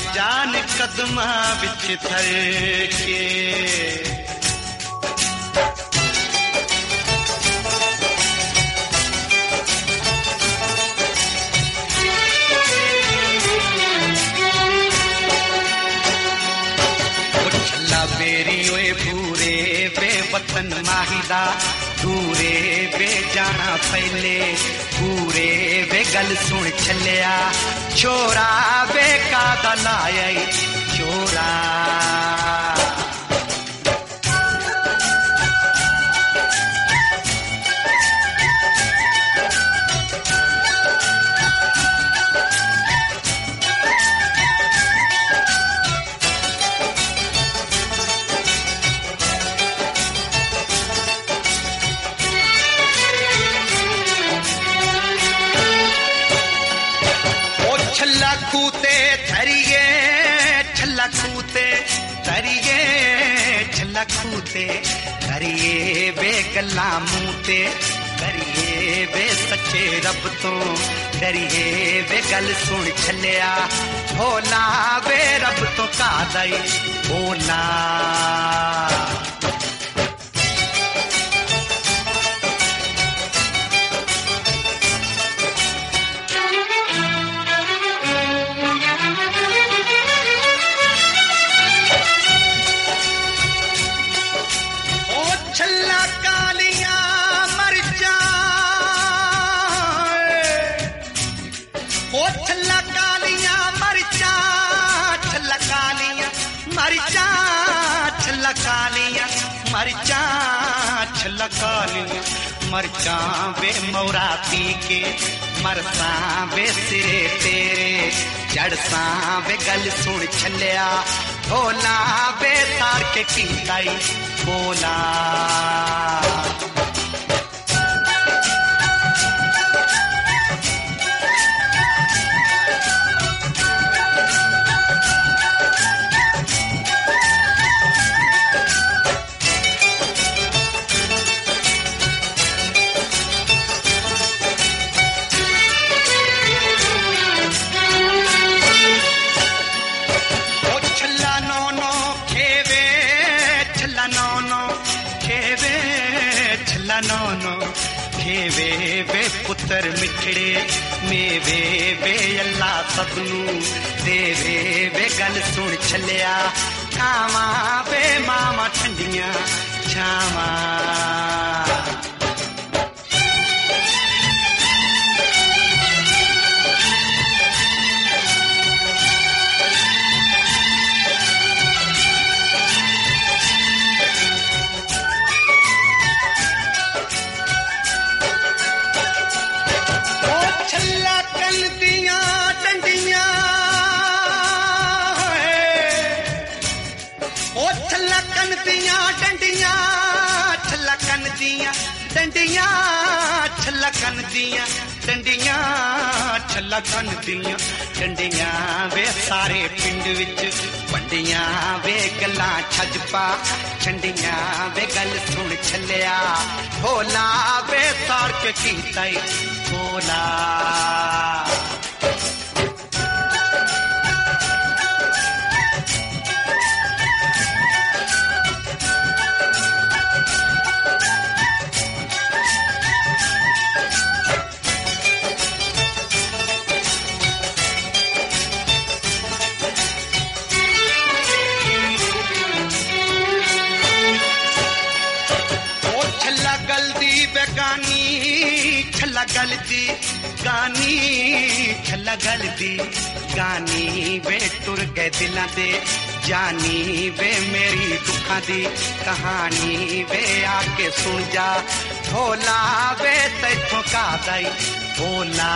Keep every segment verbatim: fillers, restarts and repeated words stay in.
जान कदमा विच थर के बेरी ओए पूरे बे वतन माहिदा दूरे बे जाना पहले पूरे बे गल सुन छलिया छोरा बे का दलाया छोरा कूते धरिए छल्ला कूते धरिए छल्ला कूते धरिए बे गल्ला मूते करिए बे सच्चे रब तो डरिए बे गल सुन छलिया भोला बे रब तो का दई भोला मरचा छलकालियां मरचा छलकालियां मरचा वे मौरा पी के मरसा वे सिरे तेरे जड़सा वे गल सुन छलिया भोला वे तार के कीताई बोला नौनो खेवे वे पुत्र मिठड़े मेवे वे अल्लाह सबनू देवे वे गल सुन छलिया खावा वे मामा ठंडियां छावा डंडियां छलकन दियां डंडियां छलकन दियां डंडियां वे सारे पिंड विच वंडियां वे गल्लां छज पा छंडियां वे गल सुन छलिया भोला वे तार के कीताई भोला छल्ला गलती गानी छल्ला गलती गानी वे टुर गए दिलां दे जानी वे मेरी दुखां दी कहानी वे आके सुन जा भोला वे तैथों का दई भोला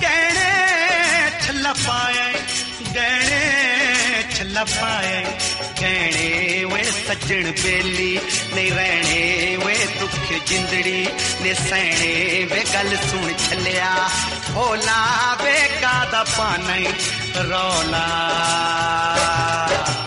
पाए गहने छल्ला पाए कहने वे सज्जन बेली नहीं रहने वे दुख जिंदड़ी ने सहने वे गल सुन छलिया होला वे का दा पानी रौला